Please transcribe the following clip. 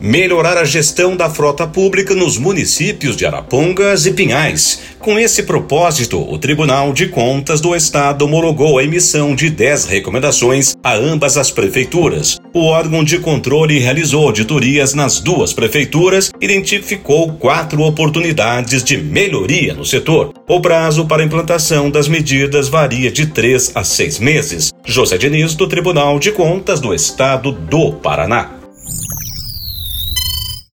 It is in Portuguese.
Melhorar a gestão da frota pública nos municípios de Arapongas e Pinhais. Com esse propósito, o Tribunal de Contas do Estado homologou a emissão de 10 recomendações a ambas as prefeituras. O órgão de controle realizou auditorias nas duas prefeituras e identificou 4 oportunidades de melhoria no setor. O prazo para a implantação das medidas varia de 3 a 6 meses. José Diniz, do Tribunal de Contas do Estado do Paraná.